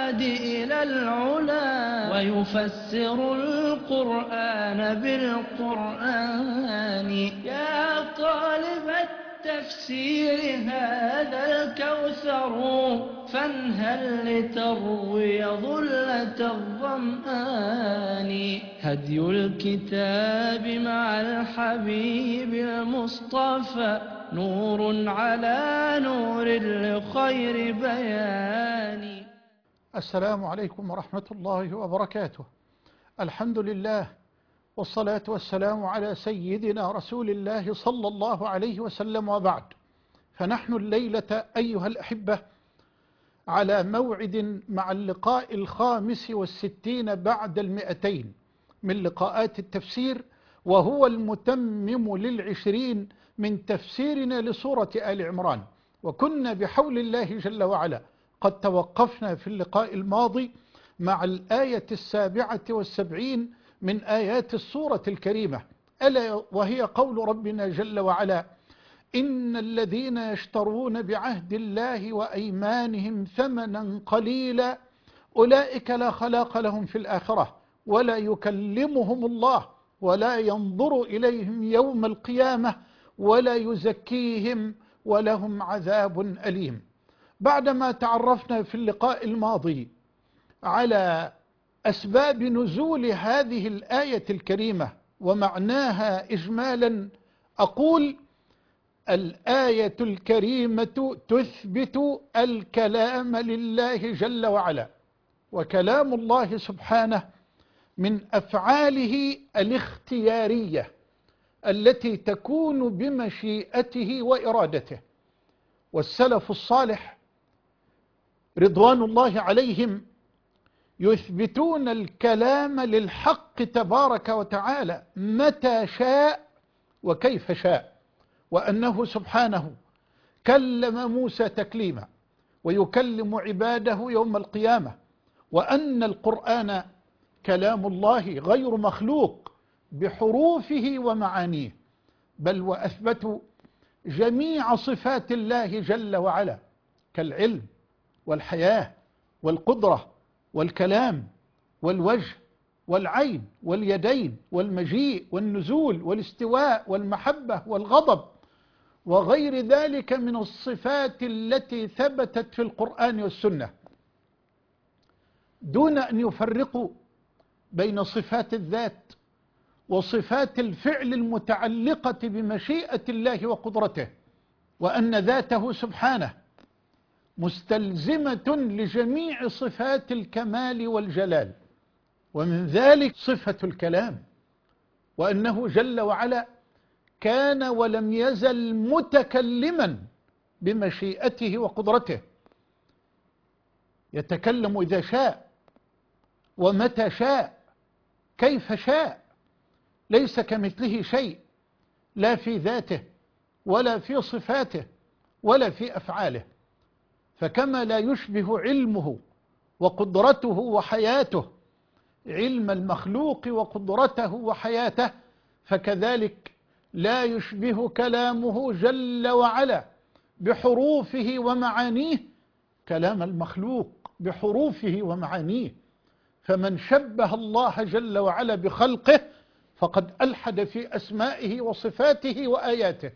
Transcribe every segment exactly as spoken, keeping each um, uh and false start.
الرشاد إلى العلا ويفسر القرآن بالقرآن. يا طالب التفسير هذا الكوثر فانهل لتروي ظلة الظمآن. هدي الكتاب مع الحبيب المصطفى نور على نور لخير بيان. السلام عليكم ورحمة الله وبركاته. الحمد لله والصلاة والسلام على سيدنا رسول الله صلى الله عليه وسلم، وبعد. فنحن الليلة أيها الأحبة على موعد مع اللقاء الخامس والستين بعد المئتين من لقاءات التفسير، وهو المتمم للعشرين من تفسيرنا لسورة آل عمران. وكنا بحول الله جل وعلا قد توقفنا في اللقاء الماضي مع الآية السابعة والسبعين من آيات السورة الكريمة، ألا وهي قول ربنا جل وعلا: إن الذين يشترون بعهد الله وأيمانهم ثمنا قليلا أولئك لا خلاق لهم في الآخرة ولا يكلمهم الله ولا ينظر إليهم يوم القيامة ولا يزكيهم ولهم عذاب أليم. بعدما تعرفنا في اللقاء الماضي على أسباب نزول هذه الآية الكريمة ومعناها إجمالا، أقول: الآية الكريمة تثبت الكلام لله جل وعلا، وكلام الله سبحانه من أفعاله الاختيارية التي تكون بمشيئته وإرادته. والسلف الصالح رضوان الله عليهم يثبتون الكلام للحق تبارك وتعالى متى شاء وكيف شاء، وأنه سبحانه كلم موسى تكليما ويكلم عباده يوم القيامة، وأن القرآن كلام الله غير مخلوق بحروفه ومعانيه، بل وأثبتوا جميع صفات الله جل وعلا كالعلم والحياة والقدرة والكلام والوجه والعين واليدين والمجيء والنزول والاستواء والمحبة والغضب وغير ذلك من الصفات التي ثبتت في القرآن والسنة، دون أن يفرقوا بين صفات الذات وصفات الفعل المتعلقة بمشيئة الله وقدرته، وأن ذاته سبحانه مستلزمة لجميع صفات الكمال والجلال، ومن ذلك صفة الكلام، وأنه جل وعلا كان ولم يزل متكلما بمشيئته وقدرته، يتكلم إذا شاء ومتى شاء كيف شاء، ليس كمثله شيء، لا في ذاته ولا في صفاته ولا في أفعاله. فكما لا يشبه علمه وقدرته وحياته علم المخلوق وقدرته وحياته، فكذلك لا يشبه كلامه جل وعلا بحروفه ومعانيه كلام المخلوق بحروفه ومعانيه. فمن شبه الله جل وعلا بخلقه فقد ألحد في أسمائه وصفاته وآياته،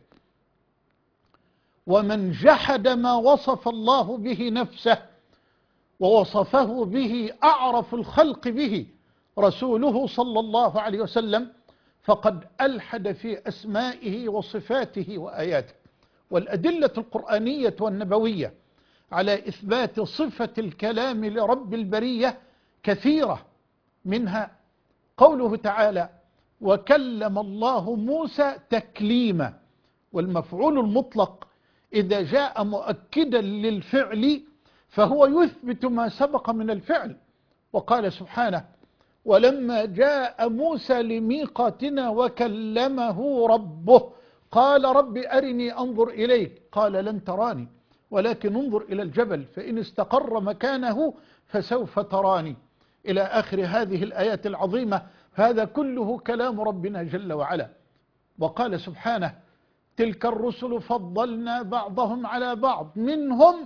ومن جحد ما وصف الله به نفسه ووصفه به أعرف الخلق به رسوله صلى الله عليه وسلم فقد ألحد في أسمائه وصفاته وآياته. والأدلة القرآنية والنبوية على إثبات صفة الكلام لرب البرية كثيرة، منها قوله تعالى: وكلم الله موسى تكليما. والمفعول المطلق إذا جاء مؤكدا للفعل فهو يثبت ما سبق من الفعل. وقال سبحانه: ولما جاء موسى لميقاتنا وكلمه ربه قال رب أرني أنظر إليك قال لن تراني ولكن انظر إلى الجبل فإن استقر مكانه فسوف تراني، إلى آخر هذه الآيات العظيمة. هذا كله كلام ربنا جل وعلا. وقال سبحانه: تلك الرسل فضلنا بعضهم على بعض منهم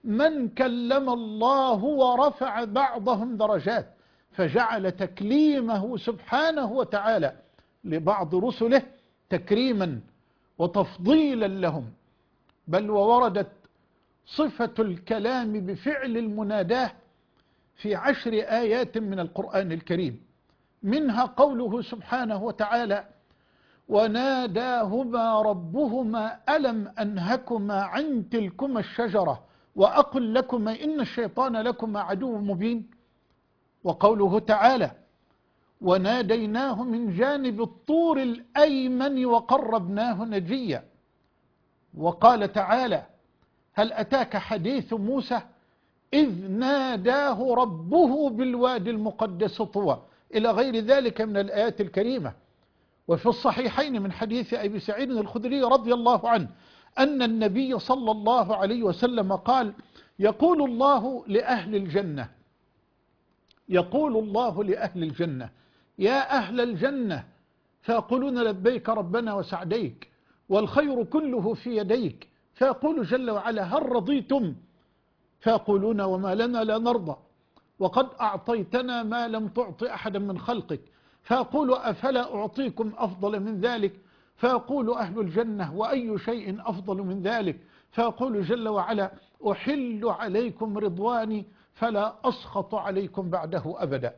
من كلم الله ورفع بعضهم درجات، فجعل تكليمه سبحانه وتعالى لبعض رسله تكريما وتفضيلا لهم. بل ووردت صفة الكلام بفعل المناداة في عشر آيات من القرآن الكريم، منها قوله سبحانه وتعالى: وناداهما ربهما ألم أنهكما عن تلكما الشجرة وأقل لكما إن الشيطان لكما عدو مبين. وقوله تعالى: وناديناه من جانب الطور الأيمن وقربناه نجيا. وقال تعالى: هل أتاك حديث موسى إذ ناداه ربه بالوادي المقدس طوى، إلى غير ذلك من الآيات الكريمة. وفي الصحيحين من حديث أبي سعيد الخدري رضي الله عنه أن النبي صلى الله عليه وسلم قال: يقول الله لأهل الجنة يقول الله لأهل الجنة يا أهل الجنة، فيقولون لبيك ربنا وسعديك والخير كله في يديك، فيقول جل وعلا: هل رضيتم؟ فيقولون: وما لنا لا نرضى، وقد أعطيتنا ما لم تعط أحدا من خلقك. فيقول: أفلا أعطيكم أفضل من ذلك؟ فيقول أهل الجنة: وأي شيء أفضل من ذلك؟ فيقول جل وعلا: أحل عليكم رضواني فلا أسخط عليكم بعده أبدا.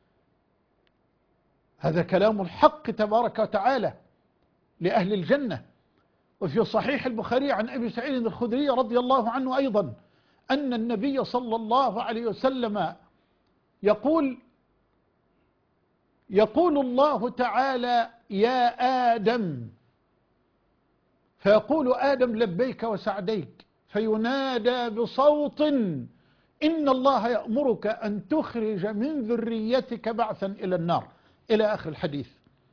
هذا كلام الحق تبارك وتعالى لأهل الجنة. وفي صحيح البخاري عن أبي سعيد الخدري رضي الله عنه أيضا أن النبي صلى الله عليه وسلم يقول يقول الله تعالى: يا آدم، فيقول آدم: لبيك وسعديك، فينادى بصوت: إن الله يأمرك أن تخرج من ذريتك بعثا إلى النار، إلى آخر الحديث.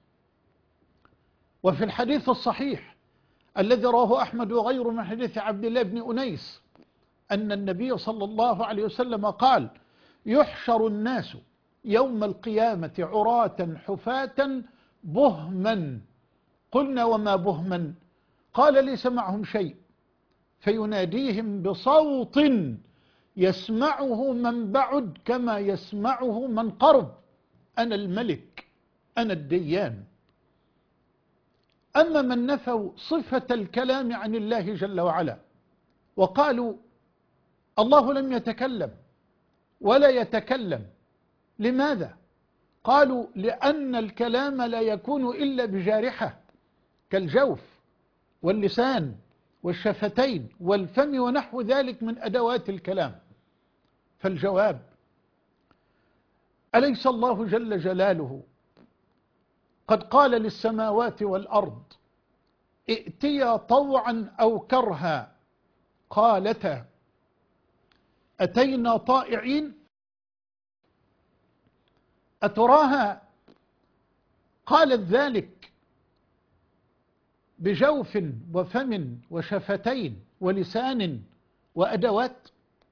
وفي الحديث الصحيح الذي رواه أحمد وغيره من حديث عبد الله بن أنيس أن النبي صلى الله عليه وسلم قال: يحشر الناس يوم القيامة عراة حفاة بهما. قلنا: وما بهما؟ قال: ليس معهم شيء. فيناديهم بصوت يسمعه من بعد كما يسمعه من قرب: أنا الملك، أنا الديان. أما من نفوا صفة الكلام عن الله جل وعلا وقالوا: الله لم يتكلم ولا يتكلم، لماذا؟ قالوا: لأن الكلام لا يكون إلا بجارحة كالجوف واللسان والشفتين والفم ونحو ذلك من أدوات الكلام. فالجواب: أليس الله جل جلاله قد قال للسماوات والأرض: ائتيا طوعا أو كرها، قالتا أتينا طائعين؟ أتراها قالت ذلك بجوف وفم وشفتين ولسان وأدوات؟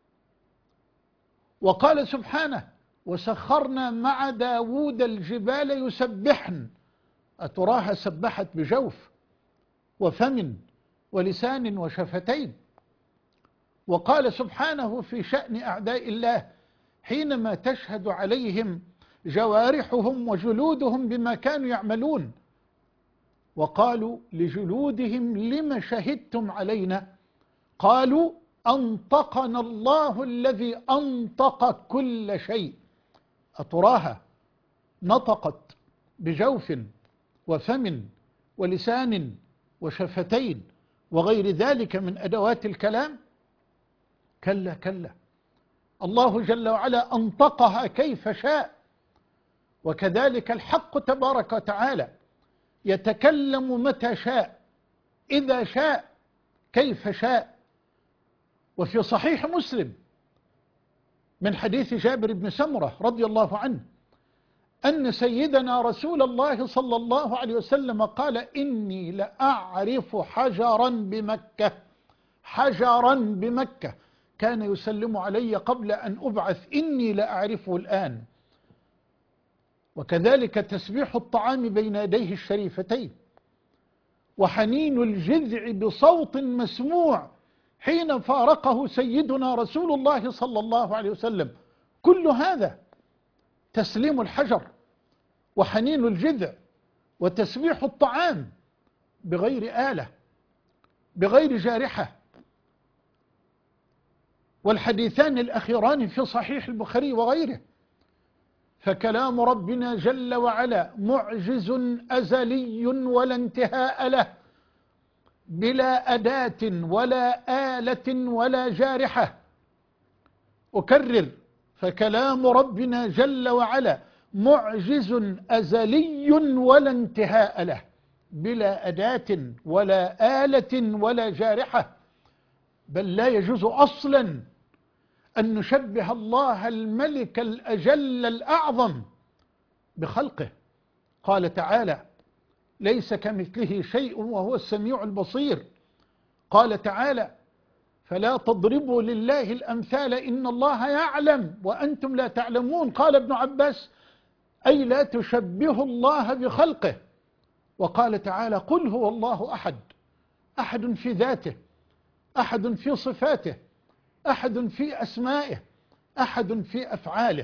وقال سبحانه: وسخرنا مع داود الجبال يسبحن، أتراها سبحت بجوف وفم ولسان وشفتين؟ وقال سبحانه في شأن أعداء الله حينما تشهد عليهم جوارحهم وجلودهم بما كانوا يعملون: وقالوا لجلودهم لم شهدتم علينا؟ قالوا: أنطقنا الله الذي أنطق كل شيء. أتراها نطقت بجوف وفم ولسان وشفتين وغير ذلك من أدوات الكلام؟ كلا كلا، الله جل وعلا أنطقها كيف شاء. وكذلك الحق تبارك وتعالى يتكلم متى شاء إذا شاء كيف شاء. وفي صحيح مسلم من حديث جابر بن سمرة رضي الله عنه أن سيدنا رسول الله صلى الله عليه وسلم قال: إني لأعرف حجرا بمكة حجرا بمكة كان يسلم علي قبل أن أبعث، إني لأعرفه الآن. وكذلك تسبيح الطعام بين يديه الشريفتين، وحنين الجذع بصوت مسموع حين فارقه سيدنا رسول الله صلى الله عليه وسلم. كل هذا تسليم الحجر وحنين الجذع وتسبيح الطعام بغير آلة بغير جارحة. والحديثان الأخيران في صحيح البخاري وغيره. فكلام ربنا جل وعلا معجز أزلي ولا انتهاء له، بلا أداة ولا آلة ولا جارحة. أكرر: فكلام ربنا جل وعلا معجز أزلي ولا انتهاء له، بلا أداة ولا آلة ولا جارحة. بل لا يجوز أصلا أن نشبه الله الملك الأجل الأعظم بخلقه. قال تعالى: ليس كمثله شيء وهو السميع البصير. قال تعالى: فلا تضربوا لله الأمثال إن الله يعلم وأنتم لا تعلمون. قال ابن عباس: أي لا تشبهوا الله بخلقه. وقال تعالى: قل هو الله أحد، أحد في ذاته، أحد في صفاته، أحد في أسمائه، أحد في أفعاله.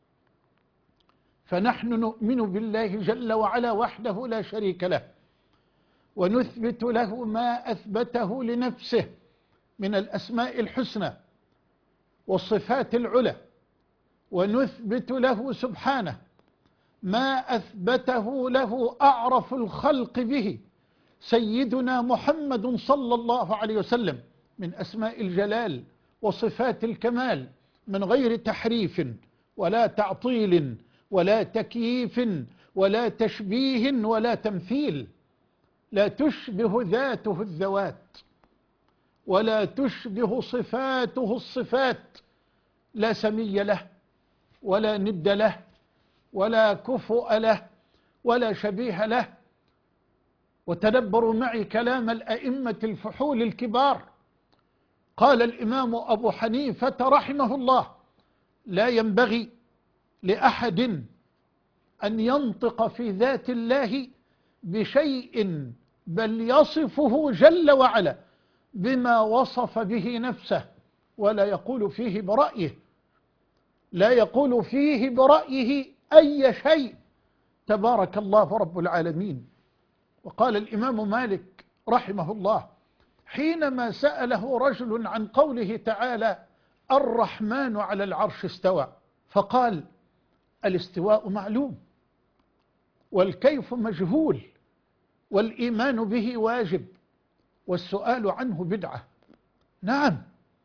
فنحن نؤمن بالله جل وعلا وحده لا شريك له، ونثبت له ما أثبته لنفسه من الأسماء الحسنى والصفات العلى، ونثبت له سبحانه ما أثبته له أعرف الخلق به سيدنا محمد صلى الله عليه وسلم من أسماء الجلال وصفات الكمال، من غير تحريف ولا تعطيل ولا تكييف ولا تشبيه ولا تمثيل. لا تشبه ذاته الذوات ولا تشبه صفاته الصفات، لا سمي له ولا ند له ولا كفؤ له ولا شبيه له. وتدبروا معي كلام الأئمة الفحول الكبار. قال الإمام أبو حنيفة رحمه الله: لا ينبغي لأحد أن ينطق في ذات الله بشيء بل يصفه جل وعلا بما وصف به نفسه، ولا يقول فيه برأيه، لا يقول فيه برأيه أي شيء. تبارك الله رب العالمين. وقال الإمام مالك رحمه الله حينما سأله رجل عن قوله تعالى: الرحمن على العرش استوى، فقال: الاستواء معلوم، والكيف مجهول، والإيمان به واجب، والسؤال عنه بدعة. نعم،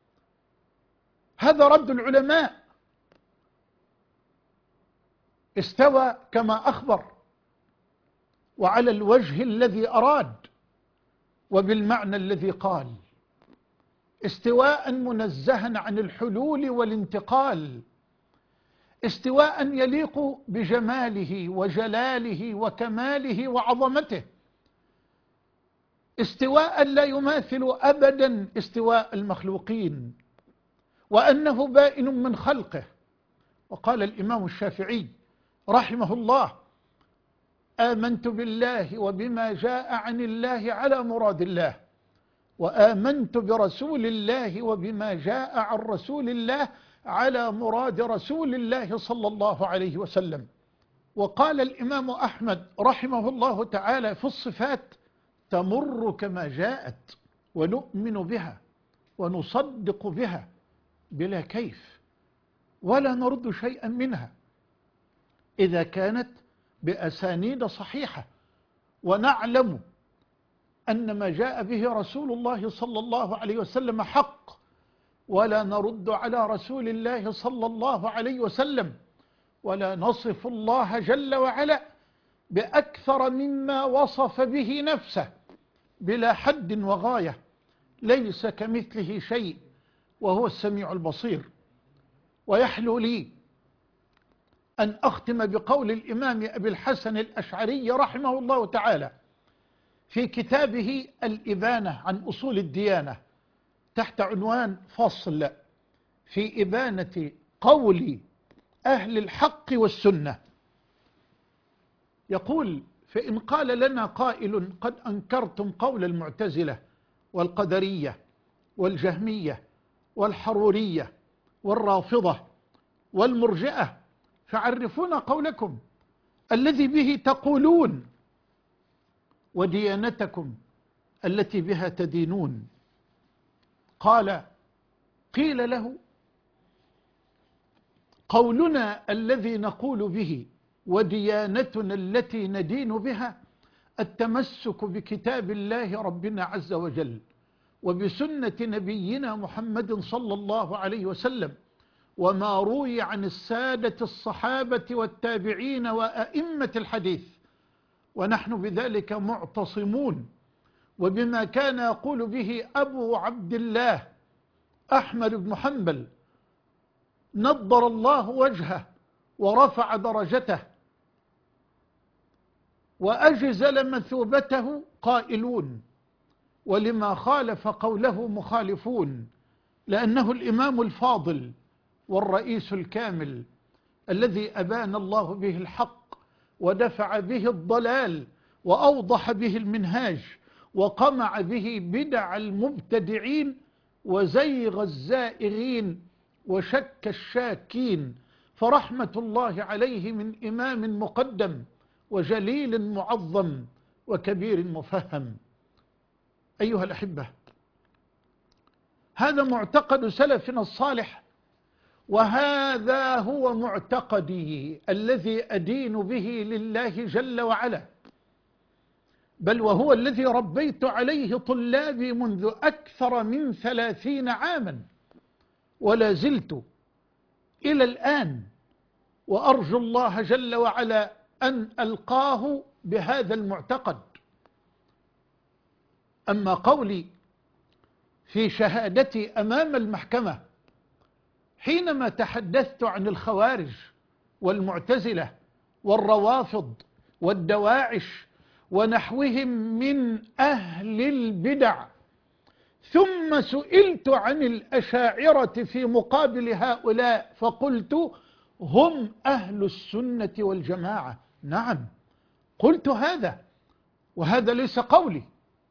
هذا رد العلماء. استوى كما أخبر، وعلى الوجه الذي أراد، وبالمعنى الذي قال، استواء منزها عن الحلول والانتقال، استواء يليق بجماله وجلاله وكماله وعظمته، استواء لا يماثل أبدا استواء المخلوقين، وأنه بائن من خلقه. وقال الإمام الشافعي رحمه الله: آمنت بالله وبما جاء عن الله على مراد الله، وآمنت برسول الله وبما جاء عن رسول الله على مراد رسول الله صلى الله عليه وسلم. وقال الإمام أحمد رحمه الله تعالى في الصفات: تمر كما جاءت، ونؤمن بها ونصدق بها بلا كيف، ولا نرد شيئا منها إذا كانت بأسانيد صحيحة، ونعلم أن ما جاء به رسول الله صلى الله عليه وسلم حق، ولا نرد على رسول الله صلى الله عليه وسلم، ولا نصف الله جل وعلا بأكثر مما وصف به نفسه بلا حد وغاية. ليس كمثله شيء وهو السميع البصير. ويحلو لي أن أختم بقول الإمام أبي الحسن الأشعري رحمه الله تعالى في كتابه الإبانة عن أصول الديانة تحت عنوان فصل في إبانة قول أهل الحق والسنة. يقول: فإن قال لنا قائل: قد أنكرتم قول المعتزلة والقدرية والجهمية والحرورية والرافضة والمرجئة، فعرفونا قولكم الذي به تقولون وديانتكم التي بها تدينون. قال: قيل له: قولنا الذي نقول به وديانتنا التي ندين بها التمسك بكتاب الله ربنا عز وجل وبسنة نبينا محمد صلى الله عليه وسلم، وما روي عن السادة الصحابة والتابعين وأئمة الحديث، ونحن بذلك معتصمون، وبما كان يقول به أبو عبد الله أحمد بن حنبل نضر الله وجهه ورفع درجته وأجزل مثوبته قائلون، ولما خالف قوله مخالفون، لأنه الإمام الفاضل والرئيس الكامل الذي أبان الله به الحق ودفع به الضلال وأوضح به المنهاج وقمع به بدع المبتدعين وزيغ الزائغين وشك الشاكين، فرحمة الله عليه من إمام مقدم وجليل معظم وكبير مفهم. أيها الأحبة، هذا معتقد سلفنا الصالح، وهذا هو معتقدي الذي أدين به لله جل وعلا، بل وهو الذي ربيت عليه طلابي منذ أكثر من ثلاثين عاما، ولا زلت إلى الآن، وأرجو الله جل وعلا أن ألقاه بهذا المعتقد. أما قولي في شهادتي أمام المحكمة حينما تحدثت عن الخوارج والمعتزلة والروافض والدواعش ونحوهم من أهل البدع، ثم سئلت عن الأشاعرة في مقابل هؤلاء فقلت هم أهل السنة والجماعة. نعم، قلت هذا، وهذا ليس قولي،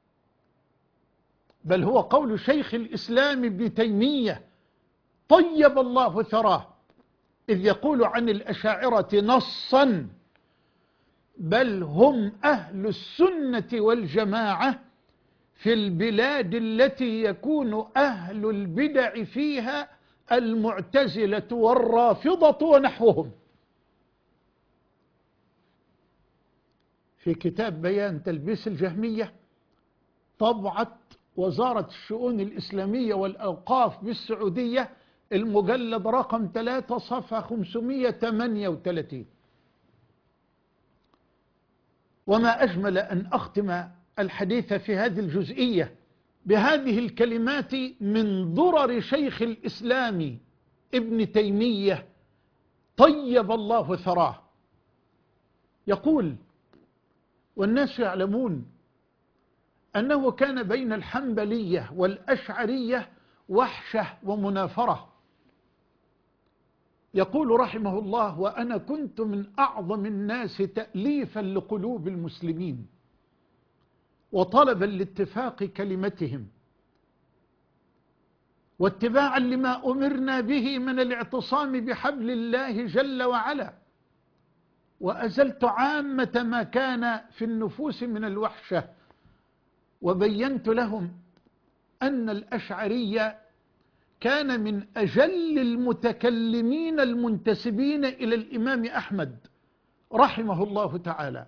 بل هو قول شيخ الإسلام ابن تيمية طيب الله ثراه، إذ يقول عن الأشاعرة نصا: بل هم أهل السنة والجماعة في البلاد التي يكون أهل البدع فيها المعتزلة والرافضة ونحوهم. في كتاب بيان تلبيس الجهمية طبعت وزارة الشؤون الإسلامية والأوقاف بالسعودية المجلد رقم ثلاثة صفحة خمسمائة وثمانية وثلاثين. وما أجمل أن أختم الحديث في هذه الجزئية بهذه الكلمات من ضرر شيخ الإسلام ابن تيمية طيب الله ثراه. يقول: والناس يعلمون أنه كان بين الحنبلية والأشعرية وحشة ومنافرة. يقول رحمه الله: وأنا كنت من أعظم الناس تأليفا لقلوب المسلمين وطلبا لاتفاق كلمتهم واتباعا لما أمرنا به من الاعتصام بحبل الله جل وعلا، وأزلت عامة ما كان في النفوس من الوحشة، وبينت لهم أن الأشعرية كان من أجل المتكلمين المنتسبين إلى الإمام أحمد رحمه الله تعالى.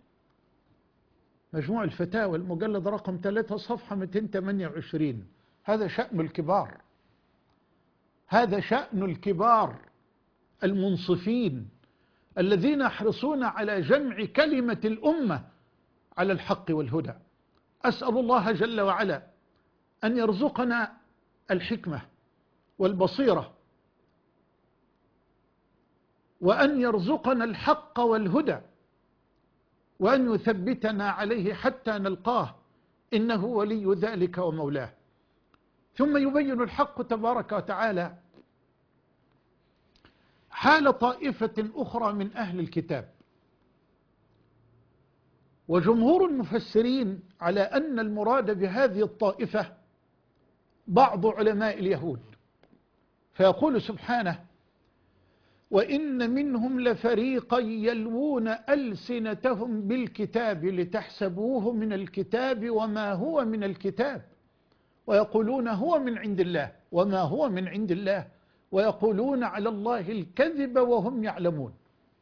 مجموع الفتاوى المجلد رقم ثلاثة صفحة مئتين وثمانية وعشرين. هذا شأن الكبار، هذا شأن الكبار المنصفين الذين يحرصون على جمع كلمة الأمة على الحق والهدى. أسأل الله جل وعلا أن يرزقنا الحكمة والبصيرة، وأن يرزقنا الحق والهدى، وأن يثبتنا عليه حتى نلقاه، إنه ولي ذلك ومولاه. ثم يبين الحق تبارك وتعالى حال طائفة أخرى من أهل الكتاب، وجمهور المفسرين على أن المراد بهذه الطائفة بعض علماء اليهود، فيقول سبحانه: وإن منهم لفريقا يلوون ألسنتهم بالكتاب لتحسبوه من الكتاب وما هو من الكتاب ويقولون هو من عند الله وما هو من عند الله ويقولون على الله الكذب وهم يعلمون.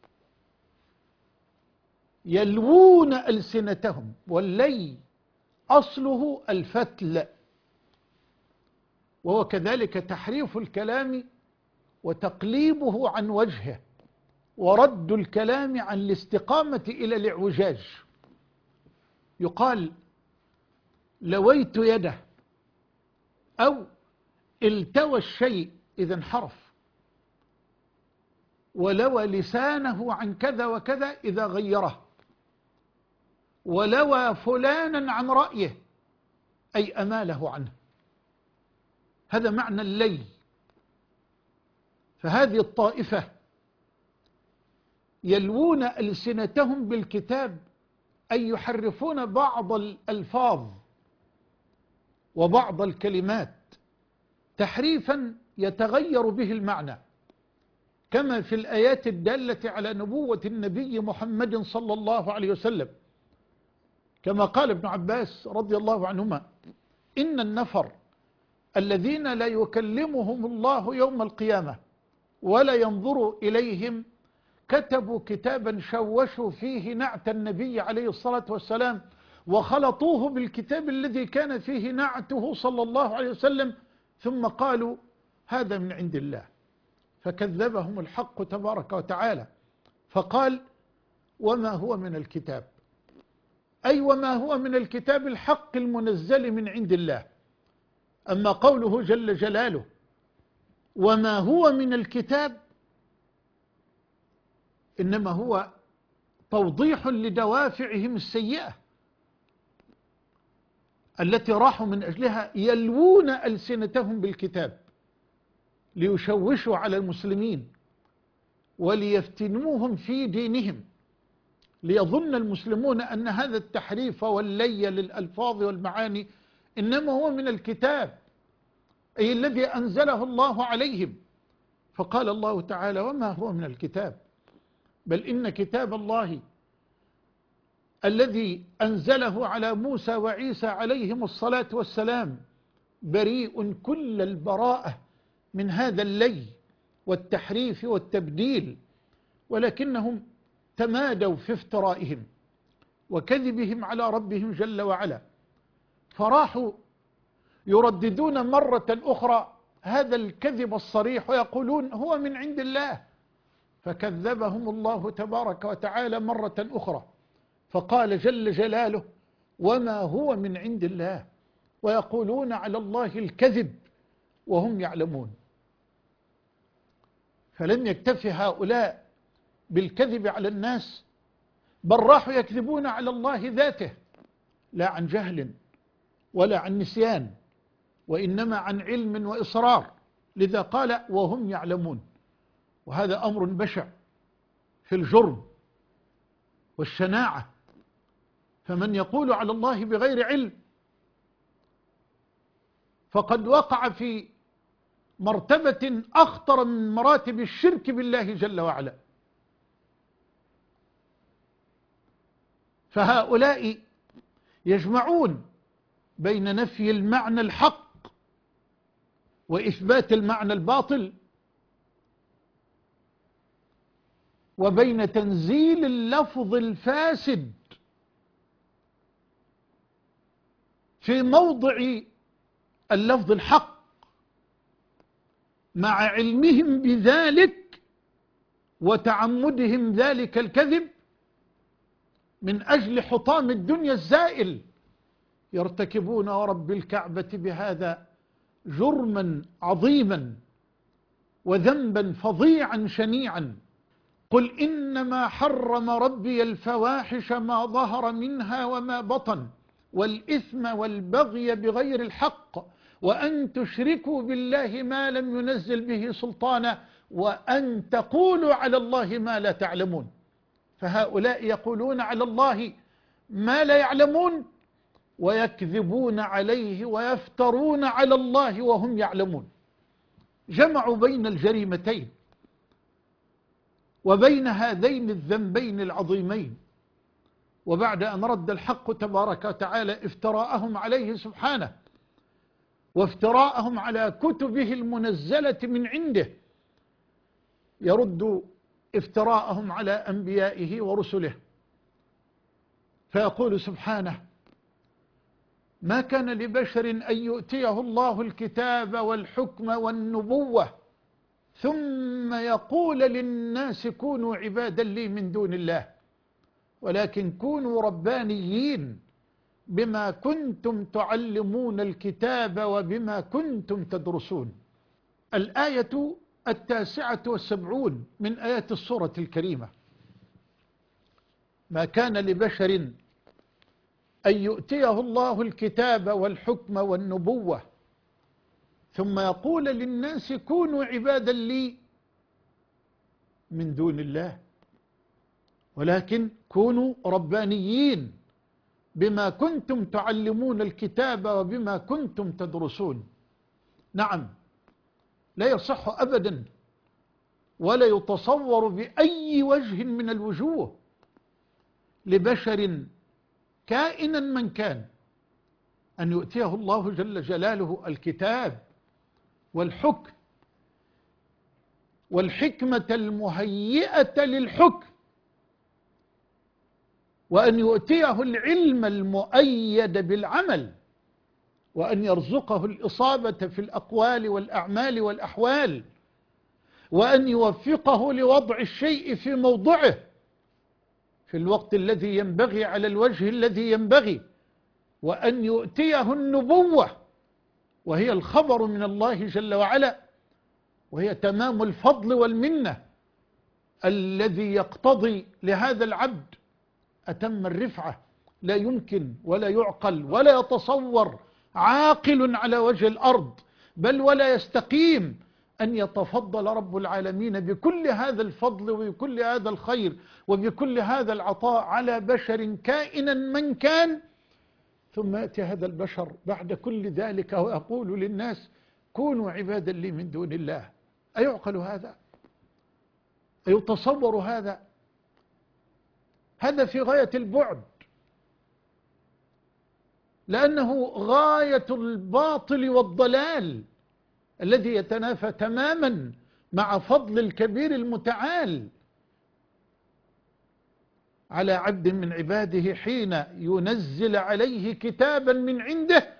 يلوون ألسنتهم، واللي أصله الفتل، وهو كذلك تحريف الكلام وتقليبه عن وجهه ورد الكلام عن الاستقامة إلى الاعوجاج. يقال لويت يده، أو التوى الشيء إذا انحرف، ولوى لسانه عن كذا وكذا إذا غيره، ولوى فلانا عن رأيه أي أماله عنه. هذا معنى اللي. فهذه الطائفة يلوون ألسنتهم بالكتاب، أي يحرفون بعض الألفاظ وبعض الكلمات تحريفا يتغير به المعنى، كما في الآيات الدالة على نبوة النبي محمد صلى الله عليه وسلم، كما قال ابن عباس رضي الله عنهما: إن النفر الذين لا يكلمهم الله يوم القيامة ولا ينظر إليهم كتبوا كتابا شوشوا فيه نعت النبي عليه الصلاة والسلام وخلطوه بالكتاب الذي كان فيه نعته صلى الله عليه وسلم، ثم قالوا هذا من عند الله، فكذبهم الحق تبارك وتعالى فقال: وما هو من الكتاب، أي وما هو من الكتاب الحق المنزل من عند الله. أما قوله جل جلاله وما هو من الكتاب، إنما هو توضيح لدوافعهم السيئة التي راحوا من أجلها يلوون ألسنتهم بالكتاب ليشوشوا على المسلمين وليفتنوهم في دينهم، ليظن المسلمون أن هذا التحريف واللي للألفاظ والمعاني إنما هو من الكتاب، أي الذي أنزله الله عليهم. فقال الله تعالى: وما هو من الكتاب، بل إن كتاب الله الذي أنزله على موسى وعيسى عليهم الصلاة والسلام بريء كل البراءة من هذا اللي والتحريف والتبديل، ولكنهم تمادوا في افترائهم وكذبهم على ربهم جل وعلا، فراحوا يرددون مرة أخرى هذا الكذب الصريح ويقولون هو من عند الله، فكذبهم الله تبارك وتعالى مرة أخرى فقال جل جلاله: وما هو من عند الله ويقولون على الله الكذب وهم يعلمون. فلم يكتفي هؤلاء بالكذب على الناس، بل راحوا يكذبون على الله ذاته، لا عن جهل ولا عن نسيان، وإنما عن علم وإصرار. لذا قال: وهم يعلمون. وهذا أمر بشع في الجرم والشناعة، فمن يقول على الله بغير علم فقد وقع في مرتبة أخطر من مراتب الشرك بالله جل وعلا. فهؤلاء يجمعون بين نفي المعنى الحق وإثبات المعنى الباطل، وبين تنزيل اللفظ الفاسد في موضع اللفظ الحق، مع علمهم بذلك وتعمدهم ذلك الكذب من أجل حطام الدنيا الزائل. يرتكبون ورب الكعبة بهذا جرما عظيما وذنبا فظيعا شنيعا. قل إنما حرم ربي الفواحش ما ظهر منها وما بطن والإثم والبغي بغير الحق وأن تشركوا بالله ما لم ينزل به سلطانا وأن تقولوا على الله ما لا تعلمون. فهؤلاء يقولون على الله ما لا يعلمون ويكذبون عليه ويفترون على الله وهم يعلمون. جمعوا بين الجريمتين وبين هذين الذنبين العظيمين، وبعد أن رد الحق تبارك وتعالى افتراءهم عليه سبحانه وافتراءهم على كتبه المنزلة من عنده، يرد افتراءهم على أنبيائه ورسله، فيقول سبحانه: ما كان لبشر أن يؤتيه الله الكتاب والحكم والنبوة ثم يقول للناس كونوا عبادا لي من دون الله ولكن كونوا ربانيين بما كنتم تعلمون الكتاب وبما كنتم تدرسون. الآية التاسعة والسبعون من آيات السورة الكريمة. ما كان لبشر أن يؤتيه الله الكتاب والحكم والنبوة ثم يقول للناس كونوا عبادا لي من دون الله ولكن كونوا ربانيين بما كنتم تعلمون الكتاب وبما كنتم تدرسون. نعم، لا يصح أبدا ولا يتصور بأي وجه من الوجوه لبشر كائنا من كان أن يؤتيه الله جل جلاله الكتاب والحكم والحكمة المهيئة للحكم، وأن يؤتيه العلم المؤيد بالعمل، وأن يرزقه الإصابة في الأقوال والأعمال والأحوال، وأن يوفقه لوضع الشيء في موضعه في الوقت الذي ينبغي على الوجه الذي ينبغي، وأن يؤتيه النبوة وهي الخبر من الله جل وعلا، وهي تمام الفضل والمنة الذي يقتضي لهذا العبد أتم الرفعة. لا يمكن ولا يعقل ولا يتصور عاقل على وجه الأرض بل ولا يستقيم أن يتفضل رب العالمين بكل هذا الفضل وبكل هذا الخير وبكل هذا العطاء على بشر كائنا من كان، ثم يأتي هذا البشر بعد كل ذلك ويقول للناس كونوا عبادا لي من دون الله. أيعقل هذا؟ أيتصور هذا؟ هذا في غاية البعد، لأنه غاية الباطل والضلال الذي يتنافى تماما مع فضل الكبير المتعال على عبد من عباده حين ينزل عليه كتابا من عنده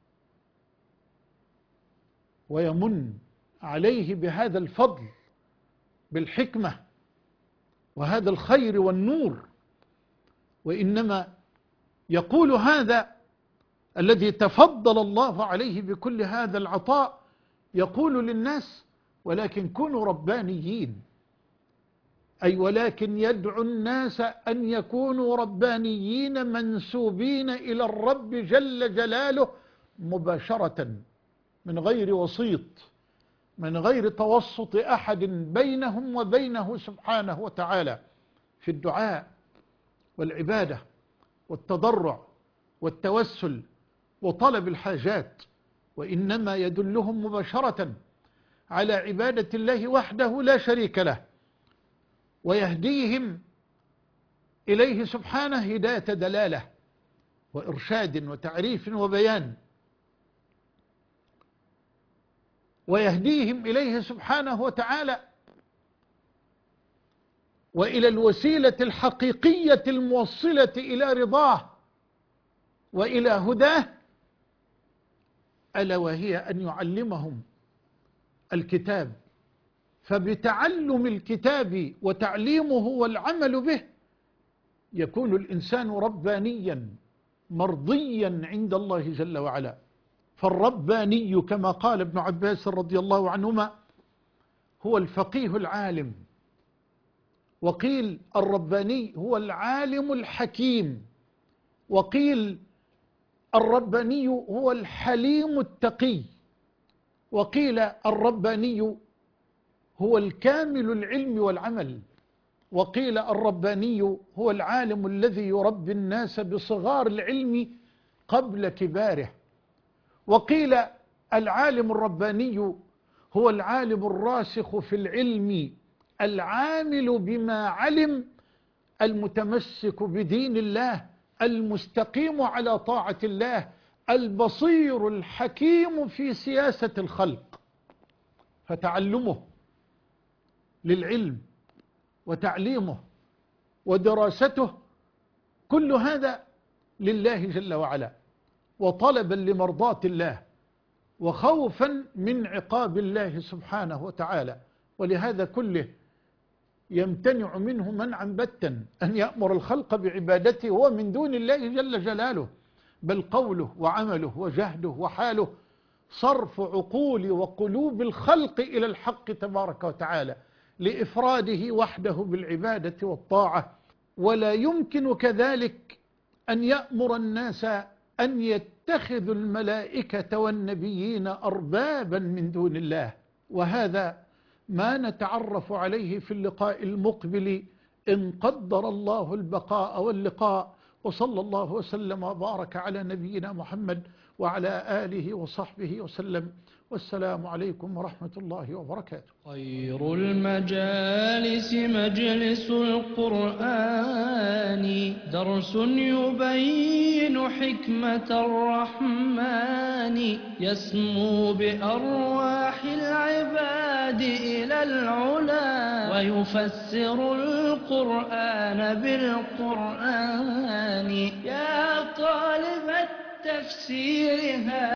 ويمن عليه بهذا الفضل بالحكمة وهذا الخير والنور. وإنما يقول هذا الذي تفضل الله عليه بكل هذا العطاء، يقول للناس ولكن كونوا ربانيين، أي ولكن يدعو الناس أن يكونوا ربانيين منسوبين إلى الرب جل جلاله مباشرة من غير وسيط، من غير توسط أحد بينهم وبينه سبحانه وتعالى في الدعاء والعبادة والتضرع والتوسل وطلب الحاجات، وإنما يدلهم مباشرة على عبادة الله وحده لا شريك له، ويهديهم إليه سبحانه هداية دلالة وإرشاد وتعريف وبيان، ويهديهم إليه سبحانه وتعالى وإلى الوسيلة الحقيقية الموصلة إلى رضاه وإلى هداه، ألا وهي أن يعلمهم الكتاب. فبتعلم الكتاب وتعليمه والعمل به يكون الإنسان ربانيا مرضيا عند الله جل وعلا. فالرباني كما قال ابن عباس رضي الله عنهما هو الفقيه العالم، وقيل الرباني هو العالم الحكيم، وقيل الرباني هو الحليم التقي، وقيل الرباني هو الكامل العلم والعمل، وقيل الرباني هو العالم الذي يربي الناس بصغار العلم قبل كباره. وقيل العالم الرباني هو العالم الراسخ في العلم العامل بما علم المتمسك بدين الله المستقيم على طاعة الله البصير الحكيم في سياسة الخلق. فتعلمه للعلم وتعليمه ودراسته كل هذا لله جل وعلا، وطلبا لمرضاة الله وخوفا من عقاب الله سبحانه وتعالى. ولهذا كله يمتنع منه منعا باتا أن يأمر الخلق بعبادته هو من دون الله جل جلاله، بل قوله وعمله وجهده وحاله صرف عقول وقلوب الخلق إلى الحق تبارك وتعالى لإفراده وحده بالعبادة والطاعة. ولا يمكن كذلك أن يأمر الناس أن يتخذوا الملائكة والنبيين أربابا من دون الله. وهذا ما نتعرف عليه في اللقاء المقبل إن قدر الله البقاء واللقاء. وصلى الله وسلم وبارك على نبينا محمد وعلى آله وصحبه وسلم، والسلام عليكم ورحمة الله وبركاته. خير المجالس مجلس القرآن، درس يبين حكمة الرحمن، يسمو بأرواح العباد إلى العلا، ويفسر القرآن بالقرآن. يا طالب التفسير